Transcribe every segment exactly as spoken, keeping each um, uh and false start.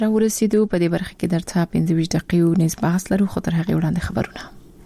راورسېدو. په دې برخه کې درته پنځه ویشت دقیقې نس بحث لرو، خو تر هغه وړاندې خبرونه.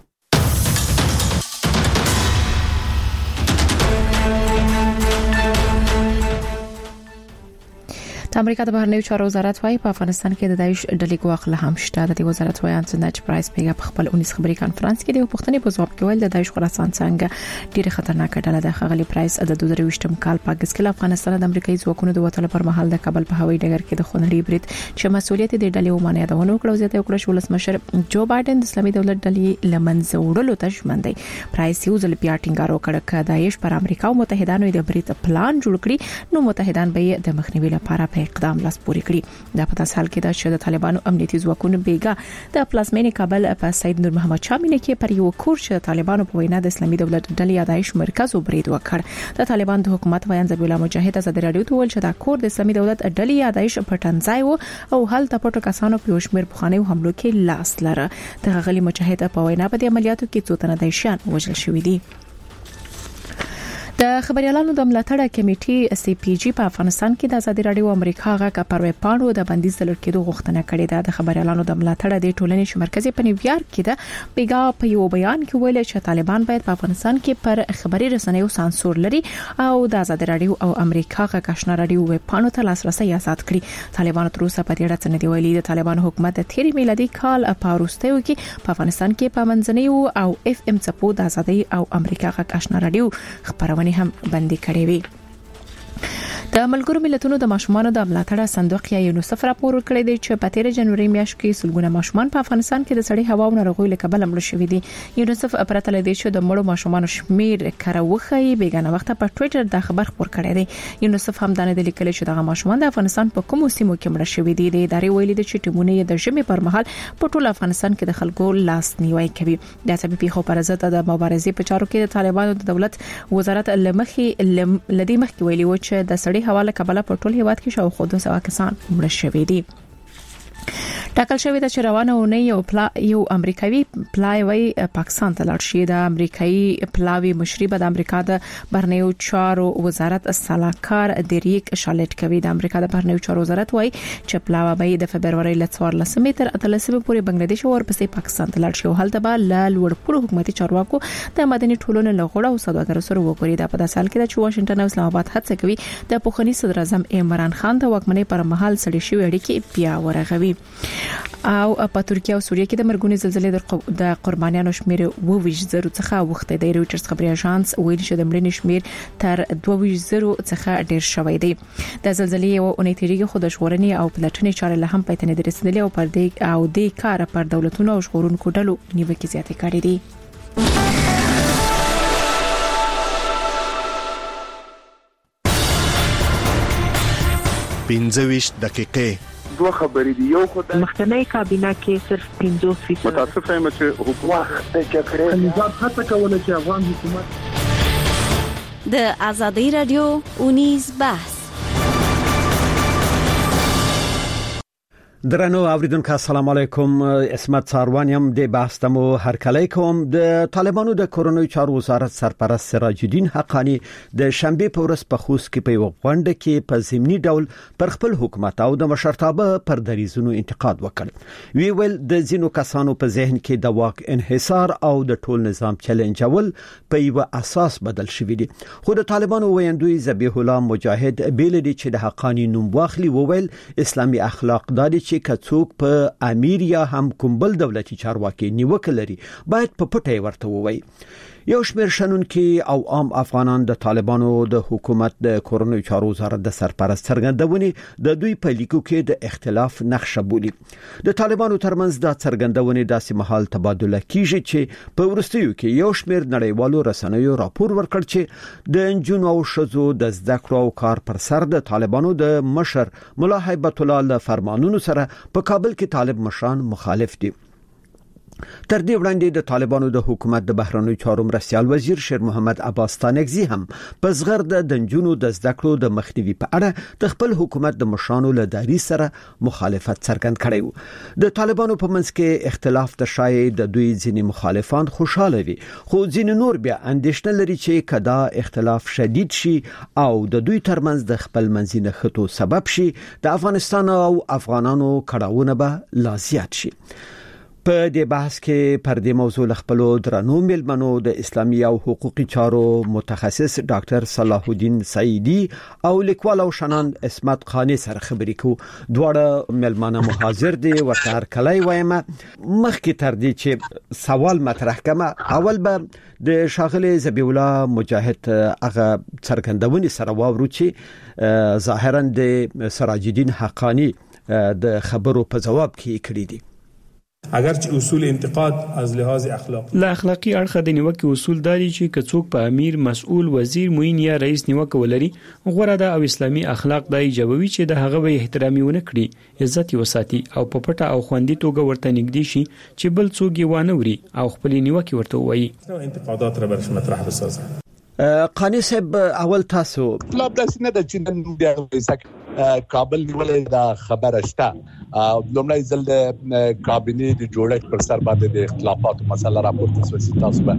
امریکا د بهرنیو چارو وزارت وايي په افغانستان کې د داعش ډلې ګواښ له هم شته. د وزارت وايي انټونی پرایس په خپل اونیس خبري کانفرنس کې د پښتنې په ځواب کې ویل د داعش خراسان څنګه ډیره خطرناک ډله ده. خغلی پرایس د دوه زره ویشتم کال په اگست کې افغانستان د امریکایي ځواکونو د وټل پر مهال د کابل په هوایي ډګر کې د خونړي برید چې مسؤلیت د ډلې ومانه یادونه وکړه. زیاته وکړه چې ولسمشر جو بایدن د اسلامي دولت ډلې لمنځه وړلو ته ژمن دی. پرایس یو ځل بیا ټینګار وکړ چې داعش پر امریکا او متحدانو د برید پلان جوړ کړي، نو متحدان به د مخنیوي لپاره په اقدام لاس پوري کړي. دا په تاسو حال کې دا چې د طالبانو امنیتي ځواکونو بیګا د پلازمینې کابل په سید نور محمد شامینه کې پر یو کور چې طالبانو په وینا د اسلامي دولت ډلې داعش مرکز وبرید وکړ. د طالبان د حکومت ویان ذبیح الله مجاهد ازادي رادیو ته ویل چې دا کور د اسلامي دولت ډلې داعش په ټنځای وو او هل ته پټو کسانو په شمیر بخانه حملو کې لاس لره. د غلي مجاهد په وینا په دې عملیاتو کې څو تنه داعشیان وژل شوي دي. د خبريالانو د ملاتړ کمیټې سی پی جی په افغانستان کې د ازادي رادیو امریکا غا پروي پاڼو د بندیز د لړکېدو غوښتنه کړې ده. د خبريالانو د ملاتړ د ټولنې چې مرکزي په نیویارک کې ده بیګا په یو بیان کې ویل چې طالبان باید په افغانستان کې پر خبري رسنیو سانسور لري او د ازادي رادیو او امریکا غا کښنا رادیو ویب پاڼو ته لاسرسي آزاد کړي. طالبان تر اوسه په دې اړه څه نه دی ویلي. د طالبان حکومت د تیری میلادي کال په وروستیو کې په افغانستان کې په منځنیو او اف ام څپو د ازادي او امریکا غا کښنا رادیو خبرونه هم بندي کړې وي. د ملګرو ملتونو د ماشومانو د ملاتړ صندوق یا یونیسف راپور ورکړی دی چې په تیر جنوري میاشت کې سلګونه ماشومان په افغانستان کې د سړې هوا او ناروغیو له کبله مړ شوي دي. یونیسف پرته له دې چې د مړو ماشومانو شمیر کاروخی بیګانه وخت په ټوئیټر د خبر خبر کړی دی. یونیسف هم دا نه د لیکل چې د ماشومان د افغانستان په کومو سیمو کې مړ شوي دي. د ادارې ویلي دي چې ټیمونه د ژمي پر مهال په ټول افغانستان کې د خلکو لاس نیوي کوي. د سبب پیښو پر ضد د مبارزې په چارو کې د طالبانو د دولت وزارت لمخي لدی مخکې ویلي و چې د سړې هوا له کبله په ټول هیواد کې شاوخوا دوه سوه کسان مړ شوي دي. ټاکل شوی د چروانه اونۍ یو پلا یو امریکایي پلاوی پاکستان ته لاړ شي. د امریکایي پلاوی مشري به د امریکا د بهرنیو چارو وزارت سلاکار دریک شالټ کوي. د امریکا د بهرنیو چارو وزارت وايي چې پلاوی به د فبرवरी ل څوارلسمې تر اتلسمې پورې بنگلاديش او ورپسې پاکستان ته لاړ شي. هلته به ل لوړ حکومتي چارواکو د مدني ټولنې لغړه او سوداګرو سره وګوري. د په داسې حال کې چې واشنگټن او اسلام آباد هڅه کوي د پوخني صدر اعظم عمران خان د واکمنۍ پر مهال سړي شوی اړیکې بیا ورغوي. او په ترکیه او سوریه کې د مرګونی زلزلې د قربانیانو شمیر اوه ویشت زره څخه وخته دی. رويټرز خبري اژانس ویل چې د مړینې شمیر تر دوه ویشت زره څخه ډیر شوی دی. د زلزلې یو اونۍ تیریږي خو د ژغورنې او پلټنې چارې له هم پاتې نه دي رسیدلې او پر دې او د کار پر دولتونو او ژغورونکو ډلو نیوکې زیاتې کړې دي. پنځه ویشت دقیقې دوه خبرې دي. یو خدای مخکنی کابینه کې صرف پنځوس فیصد متاسف یم چې حکومت د جګړې نظام هڅه کوله چې افغان حکومت د ازادي رادیو اونیز بحث. درنو اوریدونکو السلام علیکم. اسمت ساروانیم د بحث تمو هر کله کوم. د طالبانو د کورونو چارو وزارت سرپرست سراج الدین حقانی د شنبه په ورځ په خوست کې په وغونډه کې په ضمني ډول پر خپل حکومت او د مشرتابه پر دریزونو انتقاد وکړ. وی ویل د زینو کسانو په ذهن کې د واک انحصار او د ټول نظام چیلنجول په یو اساس بدل شوی دی. خو د طالبانو ویندوی ذبیح الله مجاهد بیل دي چې د حقانی نوم واخلي. ویل اسلامي اخلاق دادي چې کڅوک په امیر یا هم کوم بل دولتي چارواکي نیوکه لري باید په پټه ورته ووایي. یو شمېر شنونکي او عام افغانان د طالبانو د حکومت د کورونو چارو وزارت د سرپرست څرګندونې د دوی په لیکو کې د اختلاف نقشه بولي. د طالبانو ترمنځ د څرګندونې داسې مهال تبادله کیږي چې په ورستیو کې یو شمېر نړیوالو رسنیو راپور ورکړ چې د انجونو او شذو د زده کړو او کار پر سر د طالبانو د مشر مولا هیبت الله له فرمانونو سره په کابل کې طالب مشران مخالف دي. تر دې وړاندې د طالبانو د حکومت د بهرنیو چارو مرستیال وزیر شیر محمد عباس تانکزی هم په زغرد د نجونو د زده کړو د مخنیوي په اړه د خپل حکومت د مشرانو له داري سره مخالفت څرګند کړی و. د طالبانو په منځ کې اختلاف د شای د دوی ځینې مخالفان خوشاله وي، خو ځینې نور بیا اندېښنه لري چې کدا اختلاف شدید شي او د دوی ترمنځ د خپل منځي نښتو سبب شي، د افغانستان او افغانانو کړهونه به لا زیات شي. په دې بحث کې پر دې موضوع خپلو درنو ملمنو د اسلامي او حقوقي چارو متخصص ډاکټر صلاح الدین سعیدی او لیکوال او شنان اسمت خانی سره خبرې کو. دواړه ملمانه حاضر دي ورته هر کله وایم. مخکې تر دې چې سوال مطرح کما، اول به د شاغله ذبیح الله مجاهد هغه څرګندونې سره واورو چې ظاهرا د سراج الدین حقانی د خبرو په جواب کې کړی دي. اگرچه اصول انتقاد از لحاظ اخلاقی لا اخلاقی اړخ د نیوکه اصول داري چې کڅوک په امیر، مسؤل، وزیر، معین یا رئیس نیوکه ولري، غوړه د او اسلامي اخلاق د ایجابوي چې د هغه به احترامي ونه کړي، عزت وساتي او په پټه او خوندي توګه ورته نږدې شي چې بل څوک یې وانه وري او خپل نیوکه ورته وایي. انتقادات را برش مطرح بسازه. قانی صاحب، اول تاسو لا بس نه د چین د کابل نیولې دا خبره شته. لومړی ځل د کابینې د جوړښت پر سر باندې د اختلافاتو مسله راپورته شوه. تاسو به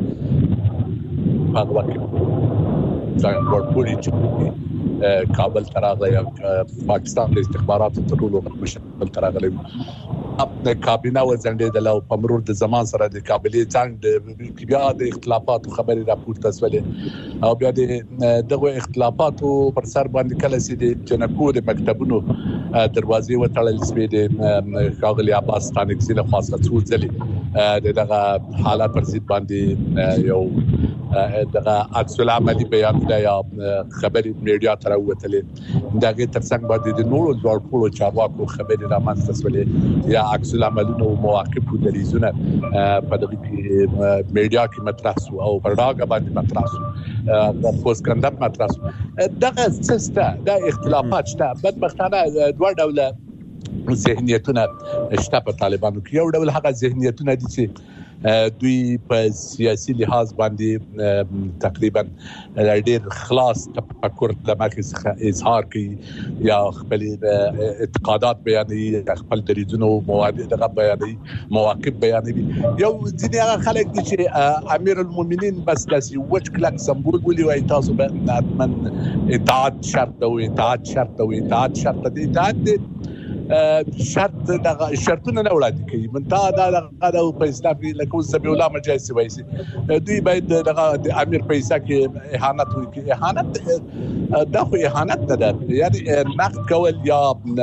هغه وخت ځان ورپوري چې کابل تراغلی پاکستان د استخباراتو تر ټولو مشکل تراغلی د کابینه وزندېدل او په مرور د زمان سره د کابلې څنګه د بیا د اختلافاتو خبرې راپورته شولې او بیا د دغه اختلافاتو پر سر باندې کله چې د جنکو د مکتبونو دروازې وتړل شوې د ښاغلي عباس تانکزی له خاصه څو ځلې دغه حالات پر ضد باندې یو دغه عکس العملي بیان دی یا خبرې میډیا تر وتلې دغه ترڅنګ باندې د نورو ځوړپوړو چارواکو خبرې را مانځته شولې یا عکس العملونو مواقف او دریزونه په دغه میډیا کې مطرح شو او په راګه باندې مطرح شو د پوسټ مطرح شو. دغه سیسته د اختلافات شته، بدبختانه دوه ډوله ذهنیتونه شته په طالبانو کې. یو ډول هغه ذهنیتونه دي چې دوی په سیاسي لحاظ باندې تقریبا ډېر خلاص تفکر د مخې اظهار کوي یا خپل اعتقادات بیانوي، خپل دریځونو مواد دغه بیانوي، مواقف بیانوي. یو ځینې هغه خلک دي چې امیر المؤمنین بس داسې وچ کلک سمبول ولي وایي تاسو به من اطاعت شرط او اطاعت شرط او اطاعت شرط دي اطاعت شرط دغه شرطونه نه وړاندې کوي. من دا دغه په اسلام کې لکه ذبیح الله مجاهد وایي دوی باید دغه د امیر پیسې کې اهانت وکړي. اهانت دا خو اهانت نه ده، یعنی نقد کول یا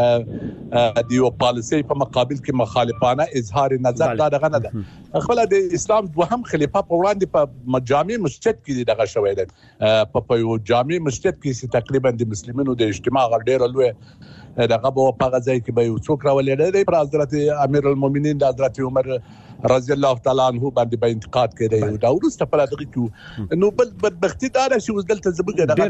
د یو پالیسي په مقابل کې مخالفانه اظهار نظر دا دغه نه ده. خپل د اسلام دوهم خلیفہ په وړاندې په جامع مسجد کې دغه شوی دی، په یو جامع مسجد کې چې تقریبا د مسلمانانو د اجتماع غړډیر لوی دغه په هغه ځای کې به یو څوک راولېدل دی پر حضرت امیر المؤمنین د حضرت عمر رضی الله تعالی عنہ باندې به انتقاد کړي. دا ورسته پر دغه کې نو بل بدبختی دا چې وزدلته زبګه دغه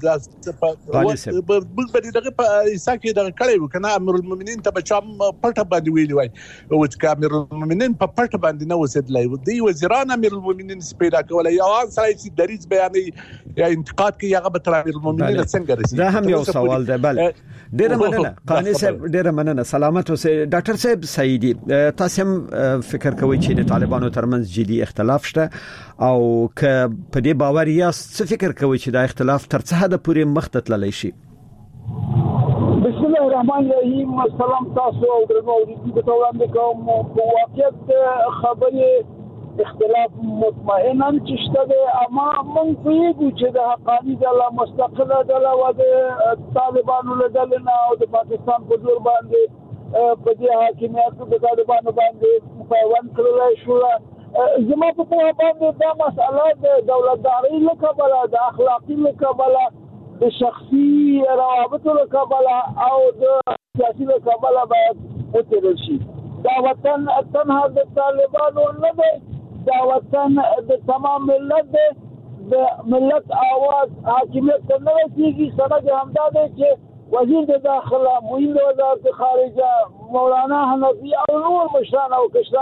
بل بل دغه په عیسی کې دغه کړي وکنه امیر المؤمنین ته بچام پټه باندې ویلی وای او چې امیر المؤمنین په پټه باندې نه وسیدلای دی وزیران امیر المؤمنین پیدا کولای یا سره چې دریز بیانې یا انتقاد کوي هغه به تر امیر المؤمنین څنګه رسیدي. دا هم یو سوال دی. بل ډیره مننه قانی صاحب، ډیره مننه. سلامت اوسئ. ډاکټر صاحب سعیدی، تاسو هم فکر کوي چې د طالبانو ترمنځ جدي اختلاف شته او ک په دې باور یاست څه فکر کوي چې دا اختلاف تر څه حد پورې مخ ته تللی شي؟ بسم الله الرحمن الرحیم. سلام تاسو او درنو اوریدونکو ته وړاندې کوم. په واقعیت خبرې اختلاف مطمئنا چې شته دی، اما موږ پوهیږو چې د حقاني ډله مستقله ډله و د طالبانو له ډلې نه او د پاکستان په زور باندې په دې حاکمیت د طالبانو باندې پیوند کړلی شو. زما په پوهه باندې دا مسئله د دولتدارۍ له کبله، د اخلاقي له کبله، د شخصي روابطو له کبله او د سیاسي له کبله باید وڅېړل شي. دا وطن تنها د طالبانو نه دی، دا وطن د تمام ملت دی. د ملت آواز حاکمیت ته نه رسېږي. سند همدا دی چې وزیر د داخله، معین د وزارت خارجه، مولانا حنفي او نور مشران او کشران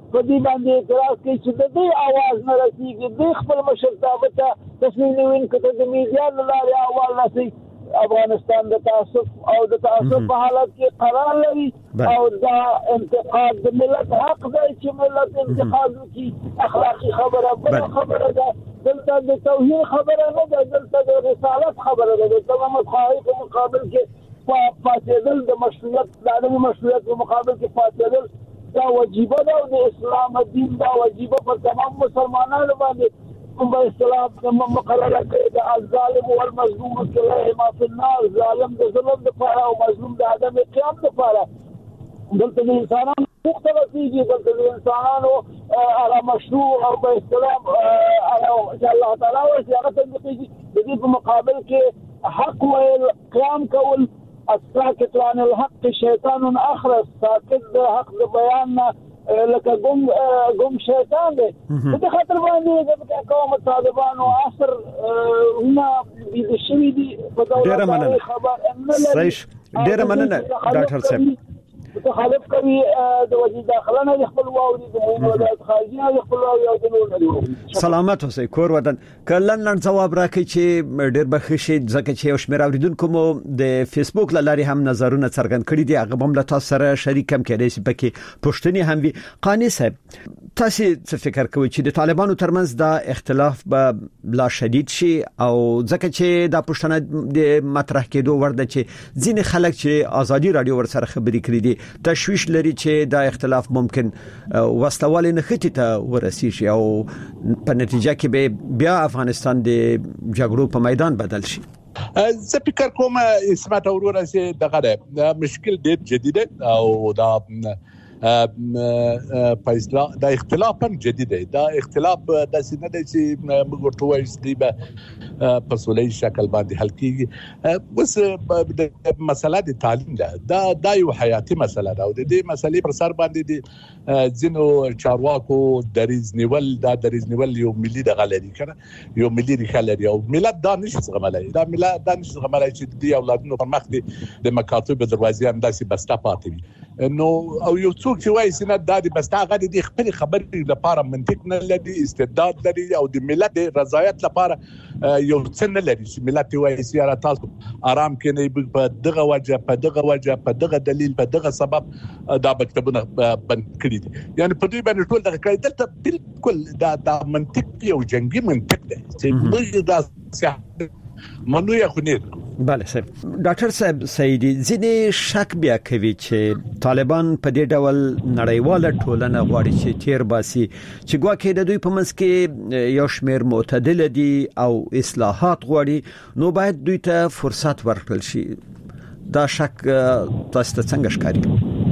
په دې باندې اعتراض کوي چې د دې आवाज نه رسیږي د خپل مشرتابه ته تصمیم نیول کته د میډیا لاره اول نشي افغانستان د تعصب او د تعصب په حالت کې قرار لري او دا انتقاد د ملت حق دی چې ملت انتقاد وکړي اخلاقی خبره بل خبره ده دلته د توحید خبره نه ده دلته د رسالت خبره ده د تمام خواهی په مقابل کې فاسدل د مشروعیت د عدم مشروعیت په مقابل کې فاسدل دا واجبہ ده د اسلام دین دا واجبہ پر تمام مسلمانانو باندې کوم اسلام مقرره کړی د ظالم او المظلوم کله ما فی النار ظالم د ظلم د پاره او مظلوم د عدم قیام د پاره دلته د انسانانو حقوق تلفیږي دلته د انسانانو هغه مشروع او په اسلام چې الله تعالی ورته هغه تطبیقي د دې په مقابل کې حق او قیام کول الساکت عن الحق شیطان اخرس ساکت د حق د بیان لکه ګم ګم شیطان دی د خاطر باندې د قوم طالبانو عصر هنا د شوی دی په دولت خبر ډیره مننه ډاکټر صاحب متخالف کوي د وزیر داخله نه خپل واوري د موږ ولایت خارجي نه خپل واوري او د نور نه سلامات اوسئ کور ودان کلن لن جواب راکړي چې ډیر بخښي ځکه چې یو شمېر اوریدونکو مو د فیسبوک لاري هم نظرونه څرګند کړي دي هغه هم له تاسو سره شریک هم کړي چې پکې پښتني هم وي قانی صاحب تاسو څه فکر کوئ چې د طالبانو ترمنځ دا اختلاف به لا شدید شي او ځکه چې دا پښتنه د مطرح کېدو ورده چې ځینې خلک چې ازادي رادیو ور سره خبرې کړې دي تشویش لري چې دا اختلاف ممکن وسلوال نه ختی ته ورسیږي او په نتیجه کې به بیا افغانستان د جګړو په میدان بدل شي زه فکر کوم اسمت اورور چې دغه مشکل ډېر جدي دی او دا فیصله دا اختلاف هم جديد دی دا اختلاف د سینې د چې موږ ورته وایو چې به په سولې شکل باندې حل کیږي بس د مسله د تعلیم ده دا د یو حیاتي مسله ده او د دې مسلې پر سر باندې د ځینو چارواکو دریز نیول دا دریز نیول یو ملي د غلري کنه یو ملي ریښه لري او ملت دا نشي زغملای دا ملت دا نشي زغملای چې د اولادونو پر مخ د مکاتب دروازې هم داسې بسته پاتې وي نو او یو څوک چې وایي چې نه د بسته غدي د خپل خبرې لپاره منطق نه لري استعداد لري او د ملت د رضایت لپاره یو څه نه لري چې ملت وایي چې را تاسو آرام کې نه په دغه وجه په دغه وجه په دغه دلیل په دغه سبب دا مکتبونه بند کړی دي یعنی په دې باندې ټول دغه کړي دلته بالکل دا د منطق یو جنگي منطق دی چې موږ دا منو یا خو نه بله صاحب ډاکټر صاحب سیدی ځینې شک بیا کوي چې طالبان په دې ډول نړیواله ټولنه غواړي چې تیر باسي چې ګواکې د دوی په منځ کې یو شمېر معتدل دي او اصلاحات غواړي نو باید دوی ته فرصت ورکړل شي دا شک تاسو ته څنګه ښکاري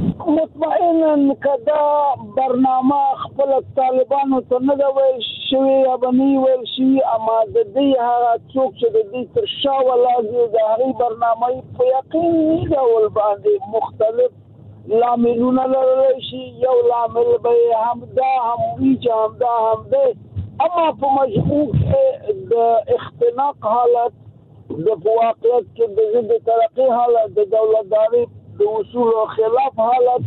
مطمئنا کدا برنامه خپل طالبانو ته نه دی ویل شوی یا بنی ویل شي اما د دې هغه څوک چې د دې تر شا ولاږي د هغه برنامه په یقیني ډول باندې مختلف لاملونه لري شي یو لامل به هم دا هم وی چې هم دا هم دی اما په مجموع د اختناق حالت د واقعیت کې د ضد ترقی حالت د دولتداري د اصول او خلاف حالت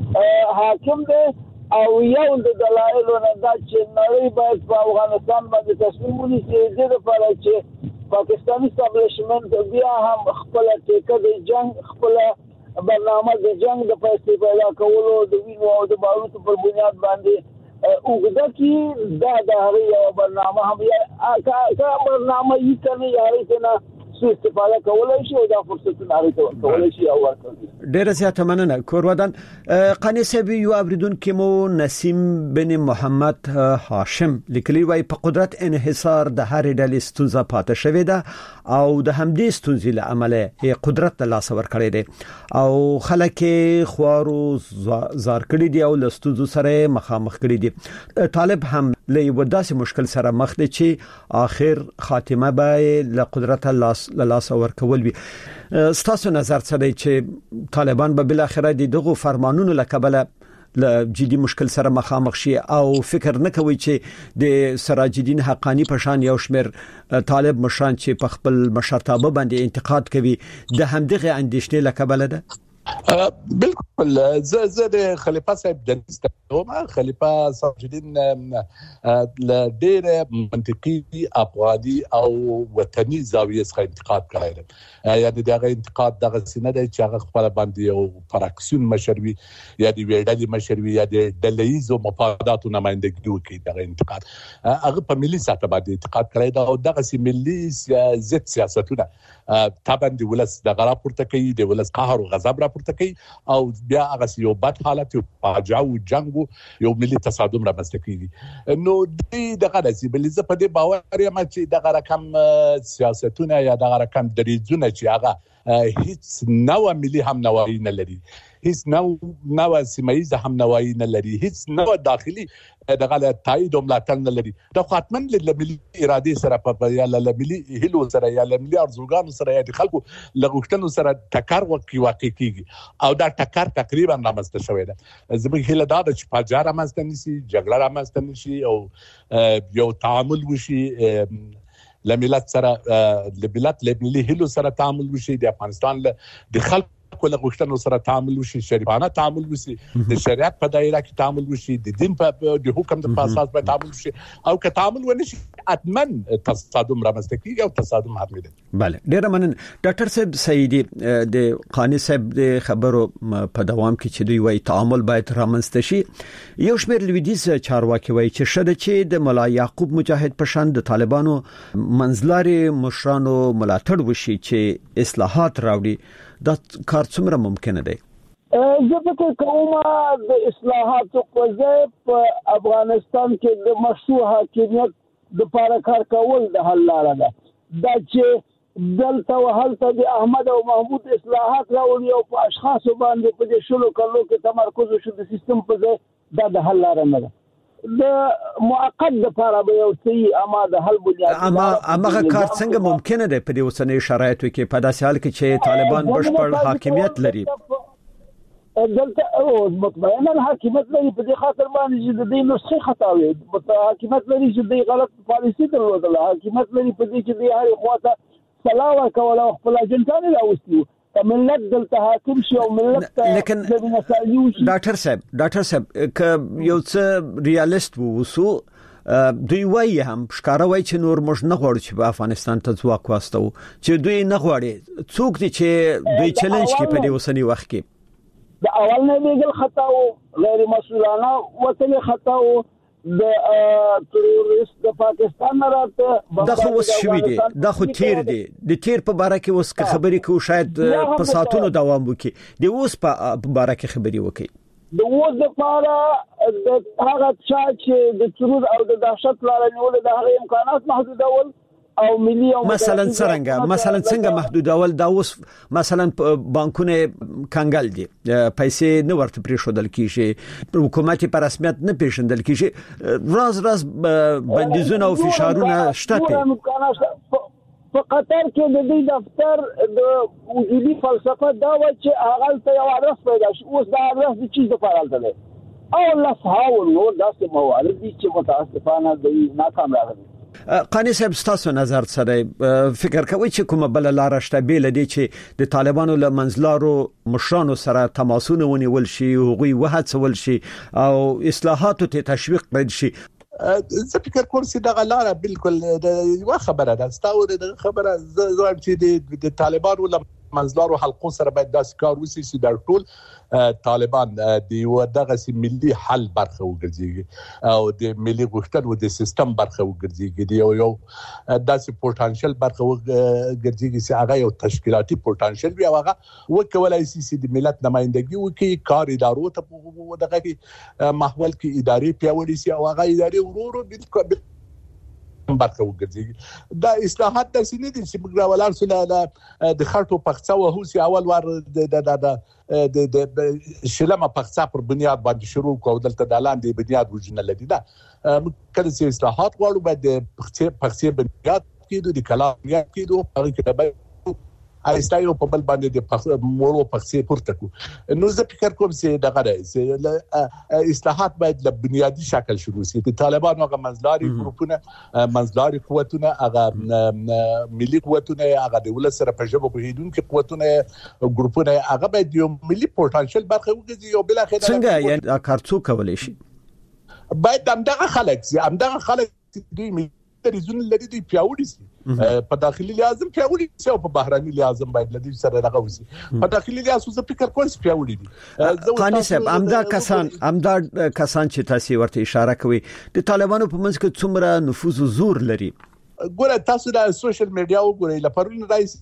حاکم دی او یو د دلایلو نه دا چې نړۍ باید په افغانستان باندې تصمیم ونیسي د دې لپاره چې پاکستاني استابلیشمنت بیا هم خپل ټیکه د جنگ خپل برنامه د جنگ د پیسې پیدا کولو د وینو او د باروتو پر بنیاد باندې وګدا کی دا د هغه برنامه هم یا کا برنامه یې کنه یا ریته استفاده کولای شي او دا فرصتونه اړیته کولای شي او ورکړي ډېر زیاته مننه کورودان قانی صاحب یو اوریدون کې مو نسیم بن محمد هاشم لیکلی وای په قدرت انحصار د هر ډلې ستونزه پاتې شوې ده او د همدې ستونزې له امله قدرت له لاس ور کړی دی او خلک خوارو زار کړی دی او له ستونزو سره مخامخ کړی دی طالب هم له یو داسې مشکل سره مخ دی چې اخر خاتمه به له قدرت لاس له لاس ور کول وي ستاسو نظر څه دی چې طالبان به بل اخر دغه فرمانونو لکبله له جدي مشکل سره مخامخ شي او فکر نه کوي چې د سراج الدین حقانی په شان یو شمیر طالب مشران چې په خپل مشرتابه باندې انتقاد کوي د همدغه اندیشنې لکبله ده بالکل زه زه د خلیفہ صاحب د نستوم خلیفہ صاحب الدین ل ډېر منطقي افغاني او وطني زاویه څخه انتقاد کړی دی یعنی دغه انتقاد دغه سینه دی چې هغه خپل باندې یو فراکسیون مشروي یا د ویډلې مشروي یا د دلایزو مفاداتو نمائندګي کوي دغه انتقاد هغه په ملي سطح باندې انتقاد کړی دی او دغه سي ملي ضد سیاستونه طبعا د ولس د غرا پورته کوي د ولس قهر او غضب را پورته کوي او بیا هغه یو بد حالت یو فاجعه او جنگ یو ملي تصادم را مسته کوي نو دغه د سی بل ز په دې باور یم چې دغه رقم سیاستونه یا دغه رقم دریځونه چې هغه هیڅ نوې ملي هم نوای نه لري هیڅ نو نو سیمایي هم نوای نه لري هیڅ نو داخلي دغه له تایید او ملاتړ نه لري د خاطمن له ملي اراده سره په یا له ملي هلو سره یا له ملي ارزوګانو سره یا د خلکو لغښتنو سره ټکر وکي واقع کیږي او دا ټکر تقریبا رامسته شوی دی زموږ هله دا چې پاجار رامسته نشي جګړه رامسته نشي او یو تعامل وشي لملت سره لملت لملي هلو سره تعامل وشي د افغانستان د خلکو کله غوښتنو سره تعامل وشي شریفانه تعامل وشي د شریعت په دایره کې تعامل وشي د دین په د حکم د اساس په تعامل وشي او که تعامل ونشي اتمن تصادم رامنځته کیږي او تصادم حتمي دی. بله ډیر مننه ډاکټر صاحب سعیدی د قانی صاحب د خبرو په دوام کې چې دوی وايي تعامل باید رامنځته شي یو شمېر لویدیز چارواکي وايي چې شته چې د ملا یعقوب مجاهد په شان د طالبانو منځلاري مشرانو ملاتړ وشي چې اصلاحات راوړي دا کار څومره ممکن دی؟ زه فکر کوم د اصلاحاتو قضیه په افغانستان کې د مشروع حاکمیت د لپاره کار کول د حل لاره ده دا چې دلته وهلته د احمد او محمود اصلاحات راوړي او په اشخاصو باندې په دې شلو کلو کې تمرکز وشي د سیستم په ځای دا د حل لاره نه ده د موقت لپاره به یو څه اما د حل بنیاد اما هغه کار څنګه ممکن دی په دې اوسنۍ شرایطو کې په داسې حال کې چې طالبان بشپړ حاکمیت لري دلته او مطمئنا حاکمیت لري په دې خاطر باندې چې د دې نسخه خطا وي حاکمیت لري چې د غلط پالیسي درلودله حاکمیت لري په دې چې د هر خواته سلاوه کول او خپل اجنټان راوستي ملت دلته حاکم شي او ملت لیکن ډاکټر صاحب ډاکټر صاحب ک یو څه ریالیست ووسو دوی وایي هم ښکارا وایي چې نور موږ نه غواړو چې په افغانستان ته ځواک واستو چې دوی نه غواړي څوک دي چې دوی چیلنج کوي په دې اوسنی وخت کې د اول نه ویل خطا او غیر مسؤلانه وتل خطا او د تروریست د پاکستان راته دا خو وس شوی دی دا خو تیر دی د تیر په باره کې اوس خبرې کوو شاید په ساعتونو دوام وکړي د اوس په باره کې خبرې وکړي د اوس لپاره د هغه چې د ترور او د دهشت لاره نیول د هغه امکانات محدودول او ملي او مثلا څنګه مثلا څنګه محدودول دا اوس مثلا بانکونه کنګل دي پیسې نه ورته پریښودل کیږي حکومت په رسمیت نه پیژندل کیږي راز راز بندیزونه او فشارونه شته په قطر کې د دې دفتر د وجودي فلسفه دا و چې هغه ته یو ادرس پیدا شي اوس دا ادرس د چیز په اړه دی او الله سبحانه نو داسې موارد دي چې متاسفانه د ناکام راغلي. قانی صاحب تاسو نظر سره فکر کوي چې کومه بل لار شته بیل دي چې د طالبانو له منځلارو مشرانو سره تماسونه ونیول شي هغوی وهڅول شي او اصلاحاتو ته تشویق کړي شي؟ زه فکر کوم چې دا لاره بالکل یو خبره ده ستاسو د خبره زه چې د طالبانو له منځلارو حلقو سره باید داسې کار وشي چې د ټول طالبان د یو دغه ملي حل برخه وګرځي او د ملي غوښتنو د سیستم برخه وګرځي د یو یو داسې پوتانشل برخه وګرځي چې هغه یو تشکیلاتي پوتانشل وي او هغه وکولای شي چې د ملت نمائندګي وکړي کار ادارو ته دغه محول کې ادارې پیاوړي شي او هغه ادارې ورو ورو برخه وګرځي دا اصلاحات د سینې دي چې موږ راولار سره د خټو پخڅه او هوسي اول ور د د د شلمه پخڅه پر بنیاد باندې شروع کو دلته د لاندې بنیاد وجنه لدی دا کله چې اصلاحات غواړو باید پخڅه پخڅه بنیاد کېدو د کلام بنیاد کېدو هغه کې ایستایو په بل باندې د مورو پخسي پورته کو نو زه فکر کوم چې دغه راځي اصلاحات باید له بنیادی شکل شروع شي د طالبانو هغه منځلاري ګروپونه منځلاري قوتونه هغه ملي قوتونه هغه د ولس سره په ژبه پوهیدونکو قوتونه ګروپونه هغه باید یو ملي پوتنشل برخه وګرځي او بل اخر څنګه یعنی کارڅو کولای شي باید همدغه خلک سي همدغه خلک دوی ملي ریزون لري دوی پیاوړي سي په داخلي لازم پیاوړي سي او په بهراني لازم باید لدی سره دغه وسی په داخلي لازم څه فکر کوي پیاوړي دي قانی صاحب همدا کسان همدا کسان چې تاسو ورته اشاره کوي د طالبانو په منځ کې څومره نفوذ او زور لري ګوره تاسو د سوشل میډیا وګورئ لپاره رئیس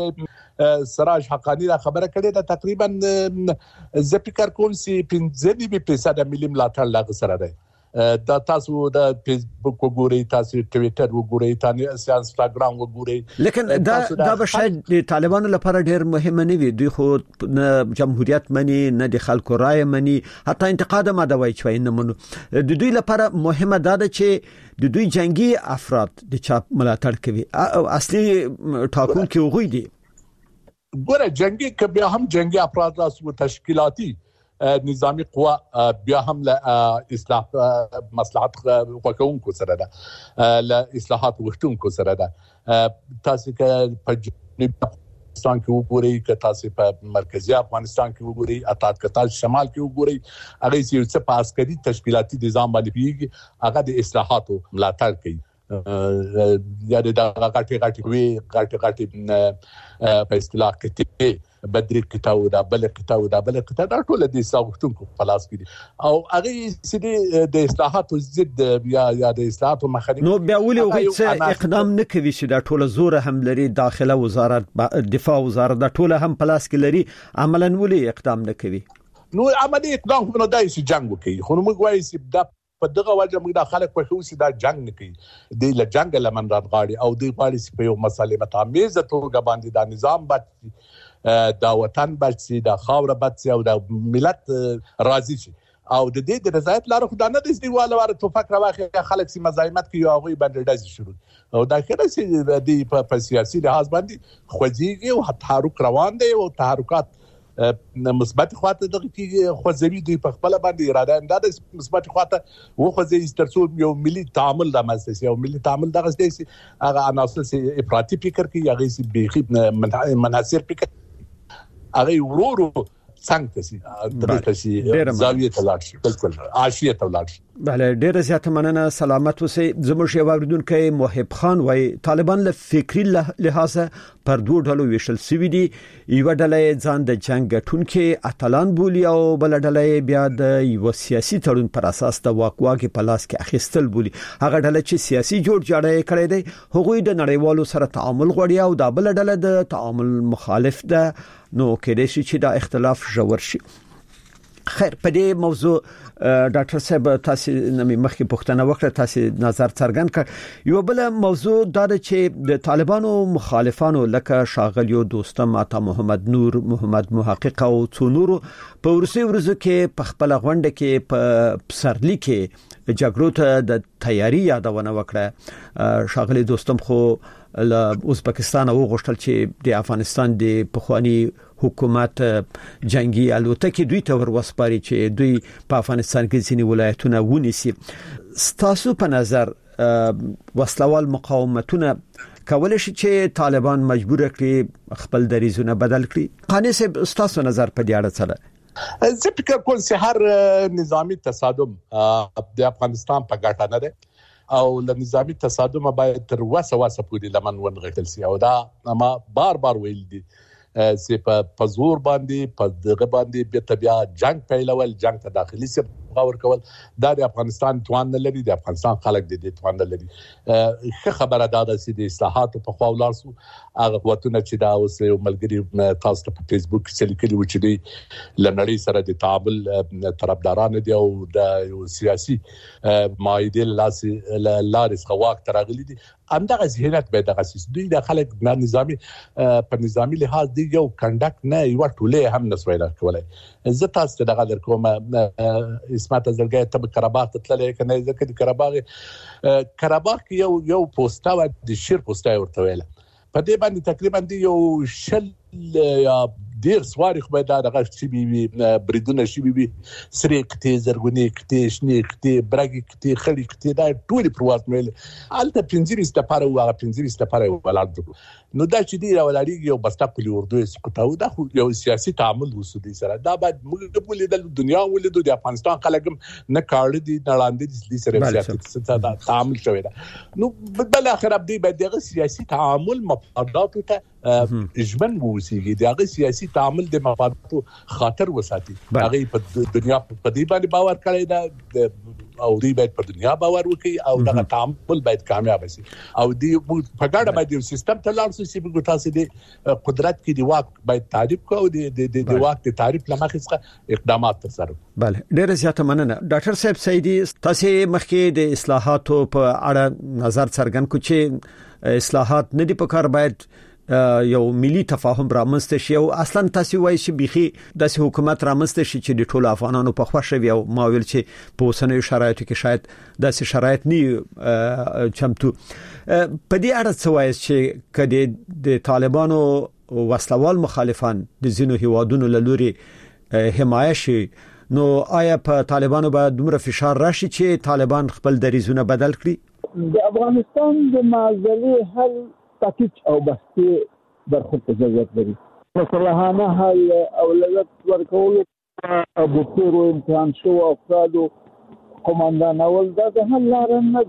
سراج حقانی دا خبره کړې ده تقریبا زه فکر کوم چې پنځه نیمه فیصد ملي ملاتړ لاغ سره ده دا تاسو د فیسبوک وګورئ تاسو ټویټر وګورئ تاسو انستګرام وګورئ لیکن دا دا به شاید د طالبانو لپاره ډیر مهم نه وي دوی خو جمهوریت مني نه د خلکو رائے مني حتی انتقاد ما دا وایي چې نه منو د دوی لپاره مهمه ده چې د دوی جنگي افراد د چاپ ملاتړ کوي اصلي ټاکونکي وګوي دي ګوره جنگي کبه هم جنگي افراد راسو تشکیلاتی نظامی قوا بیا هم له اصلاح مصلحت وکونکو سره ده له اصلاحات وختونکو سره ده تاسو کې په افغانستان کې وګورئ که تاسو په مرکزی افغانستان کې وګورئ اتات کتال شمال کې وګورئ هغه چې څه په عسکري تشکیلاتي نظام باندې پیږي هغه د اصلاحاتو ملاتړ کوي یا د غاټي غاټي وی غاټي غاټي په اصطلاح کې بدري کتاب دا بل کتاب دا بل کتاب دا ټول د اصلاحاتو په لاس کې دي او هغه چې د اصلاحاتو ضد یا یا د اصلاحاتو مخالف نو بیا ولې هغه اقدام نه کوي چې دا ټول زور هم لري داخله وزارت دفاع وزارت دا ټول هم په لاس کې لري عملاً ولې اقدام نه کوي نو عملي اقدام نو دای چې جنگ وکړي خو موږ وایي چې دا په دغه وجه موږ د خلک په خوسي دا جنگ نه کوي د ل جنگ لمن راغړي او د پالیس په یو مسالې متعمزه توګه باندې دا نظام باندې دا وطن باندې دا خاور باندې او دا ملت راضي شي او د دې د رضایت لپاره خدای نه د استیواله ور توفق راوخی خلک سي مزاحمت کوي او غوي باندې داسې شروع او دا کله چې د په سیاسي لحاظ باندې خوځيږي او تحرک روان دي او تحرکات مثبت خواته دغه کې خوځوي دوی په خپل باندې اراده انداز مثبت خواته و خوځي ترڅو یو ملي تعامل د مؤسسه او ملي تعامل دغه سي هغه عناصر سي افراطي فکر کوي هغه سي بيخي مناصر فکر هغه ورورو څنګه سي دغه سي زاویه تلاش بالکل عاشیه تلاش بله ډیره زیاته مننه سلامت اوسئ زموږ یو اوریدونکو محب خان وای طالبان له فکری لحاظ پر دوه ډلو ویشل سوي دي یو ډله ځان د جنگ ټونکې اتلان بولی او بل ډله بیا د یو سیاسي تړون پر اساس د واکواګي په لاس کې اخیستل بولی هغه ډله چې سیاسي جوړ جاړی کړی دی هغوی د نړیوالو سره تعامل غوړي او د بل ډله د تعامل مخالف ده نو کېدای شي چې دا اختلاف ژور شي خیر په دې موضوع ډاکټر صاحب تاسو نمې مخکې پوښتنه وکړه تاسو نظر څرګند کړ یو بل موضوع دا چې د طالبانو مخالفانو لکه شاغلیو دوستم عطا محمد نور محمد محقق او څونورو په ورسي ورځو کې په خپل غونډه کې په پسرلی کې جګړو ته د تیاری یادونه وکړه شاغلی دوستم خو له ازبکستان او غوښتل چې د افغانستان د پخوانی حکومت جنگي الوتکې دوی ته ورسپاري چې دوی په افغانستان کې ځینې ولایتونه ونیسي ستاسو په نظر وسلوال مقاومتونه کولای شي چې طالبان مجبور کړي خپل دریزونه بدل کړي قانی صاحب ستاسو نظر په دې اړه څه زه فکر کوم چې هر نظامی تصادم د افغانستان په ګټه نه ده او له نظامی تصادم باید تر وسه وسه پورې لمن ونغټل سي او دا ما بار بار ویل دي چې په پزور باندې په دغه باندې به طبيعه جنگ پیلول جنگ ته داخلي سي غور کول دا د افغانستان توان نه لري د افغانستان خلک د دې توان نه لري ښه خبره ده چې د اصلاحاتو په خوا ولارسو هغه وختونه چې دا اوس یو ملګری تاسو په فیسبوک کې لیکلي و چې دی لنړی سره د تعامل طرفداران دي او د یو سیاسي مایدل لاسي لارس خواک ترغلي دي همدغه ذهنیت به دغه سیس دوی د خلک د نظامی په نظامی لحاظ دی یو کنډک نه یو ټوله هم نسوي دا کولای زه تاسو ته دغه در کوم اسمت زړګي ته قرهباغ ته تللې کنه ځکه د قرهباغ قرهباغ کې یو یو پوسټا و د شیر پوسټا ورته ویل په دې باندې تقریبا دی یو شل یا ډیر سواری خو به دا دغه شي بي بریدونه شي بي سری کته زرګونی کته شنی کته برګ کته خړی کته دا ټول پرواز مل الته پنځیری ستپاره او پنځیری ستپاره ولاړ نو دا چې دی راولړي یو بستا پلی اردو سکوتاو دا خو یو سیاسي تعامل وسودي سره دا بعد موږ په لیدل دنیا ولیدو د افغانستان خلک نه کاړ دي نه لاندې دي سره سیاسي تعامل شوی دا نو بل اخر ابدي به دغه سیاسي تعامل مفادات ته ژمن ووسیږي دغه سیاسي تعامل د مفاداتو خاطر وساتي هغه په دنیا په دې باندې باور کړی دا او دی باید په دنیا باور وکړي او دغه تعامل باید کامیاب شي او دی په ګډه باید یو سیستم ته لاړ شي چې تاسو د قدرت کې دی واک باید تعریف کوو د د د واک د تعریف لمخې څخه اقدامات ترسره بله ډېر زیاته مننه ډاکټر صاحب سیدی تاسو مخکې د اصلاحاتو په اړه نظر څرګند کړ چې اصلاحات نه دی په کار باید یو ملي تفاهم رامنځته شي او اصلا تاسو وایي چې بيخي د حکومت رامنځته شي چې د ټولو افغانانو په خوښه وي او ما ویل چې په اوسنیو شرایطو کې شاید داسې شرایط نه چمتو په دې اړه څه وایي چې کله د طالبانو وسلوال مخالفان د زینو هیوادونو لوري حمایت شي نو آیا په طالبانو باندې دومره فشار راشي چې طالبان خپل دریزونه بدل کړي د افغانستان د معضلې حل پاکیج او بحثي برخو ته ضرورت لري مصالحانه حل اولویت ورکول ابو تیرو امتحان شو افرادو قوماندان اول دا د حل لار نه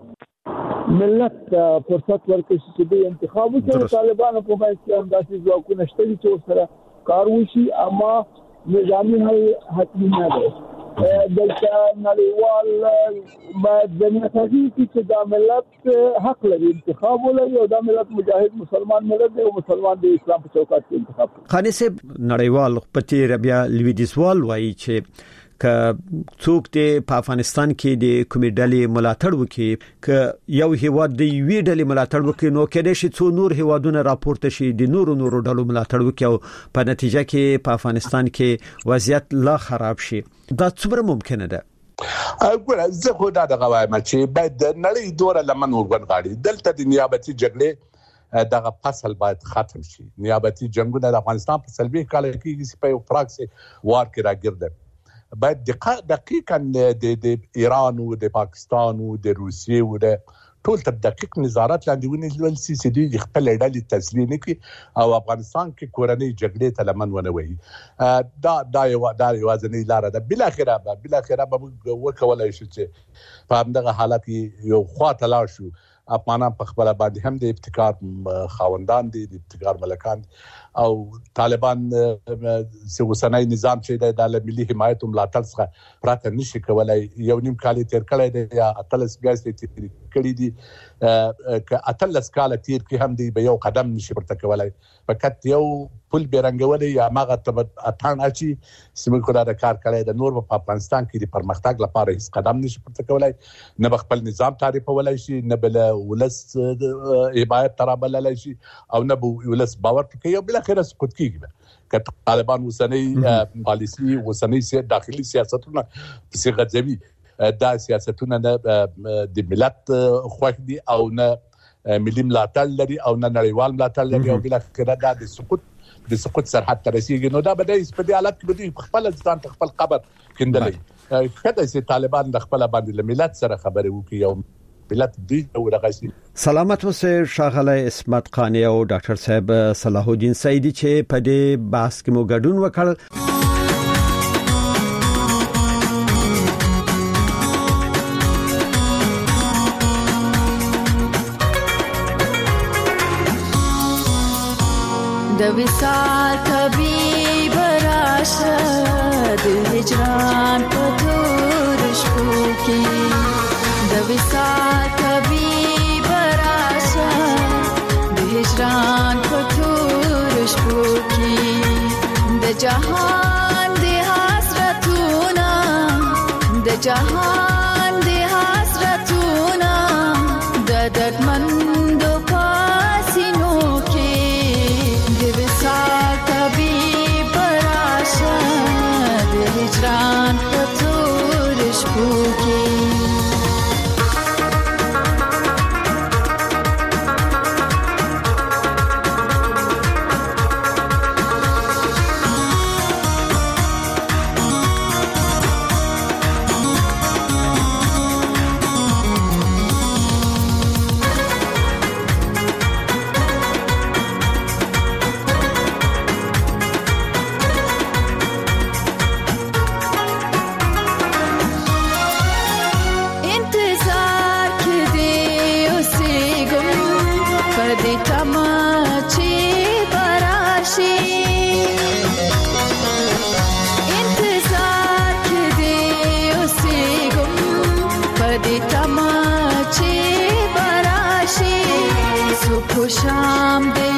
ده ملت فرصت ورکړي چې د انتخاب وکړي طالبانو په مایه کې انداسي ځواکونه شته چې سره کار وشي اما نظامي حل حتمي نه ده دلته نړیوال باید د نتاجي چې د ملت حق لري انتخاب ولري او د ملت مجاهد مسلمان ملت او مسلمان د اسلام په چوکاټ کې انتخاب کوي. خاني صاحب نړیوال پتی ربيع لویدیسوال وایي چې ک څوک د افغانستان کې د کومې ډلې ملاتړ وکړي ک یو هیواد د وی ډلې ملاتړ وکړي نو کېدای شي څو نور هیوادونه راپورته شي د نورو نورو ډلو ملاتړ وکړي او په نتیجه کې په افغانستان کې وضعیت لا خراب شي دا څومره ممکنه ده؟ ګوره زه خو دا دغه وایم چې باید د نړۍ دوره لمن ورغړي دلته د نیابتي جګړې دغه فصل باید ختم شي نیابتي جنگونه د افغانستان په سلبي کال کې په یو پراکسي وار کې راګرځي باید دقیقاً د ایران او د پاکستان او د روسیې او د ټول تر دقیق نظارت لاندې ونیول سي چې دوی خپل ډلې تسلیم کړي او افغانستان کې کورنۍ جګړې ته لمن ونه وي دا دا یو دا یو ځنې لار ده بل اخره بل اخره به وکولای شي چې په همدغه حالت یو خواته لاړ شو افغانان په خپل باندې هم د ابتکار خاوندان دي د ابتکار ملکان او طالبان سوسنای نظام چې د ملي حمایت ملاتړ څخه پراته نشي کولای یو نیم کال تیر کړی دی یا اتلس بیاس تیر کړی دي ک اتلس کال تیر کې هم دی به یو قدم نشي پورته کولای فقط یو پل بیرنګولې یا ماغه ته اتان اچي سیمه کړه د کار کړی د نور په افغانستان کې د پرمختګ لپاره هیڅ قدم نشي پورته کولای نه خپل نظام تعریفولای شي نه بل ولس حمایت ترابلای شي او نه ولس باور کوي بل اخر سقوط کیږي ک طالبان وسنۍ پالیسی وسنۍ داخلي سیاستونه په غځوي دا سیاستونه د ملت خوښ دي او نه ملي ملاتړ لري او نه نړیوال ملاتړ لري او بل اخر دا د سقوط د سقوط سرحد ته رسیدي نو دا به د په دې حالت کې به خپل ځان خپل قبر کېندلې کله چې طالبان د خپل باندې ملت سره خبرې وکړي او ملت دې ورغسي سلامت اوسه شاغله اسمت قانی او ډاکټر صاحب صلاح الدین سیدی چې په دې بحث کې مو ګډون وکړ د وصال طبيب راشه د هجران په تور شپو کې د وصال طبيب راشه د هجران په تور شپو کې د جهان د حسرتونه د جهان د حسرتونه د دردمند پاسینو هجران په تور شپو کې خوشم د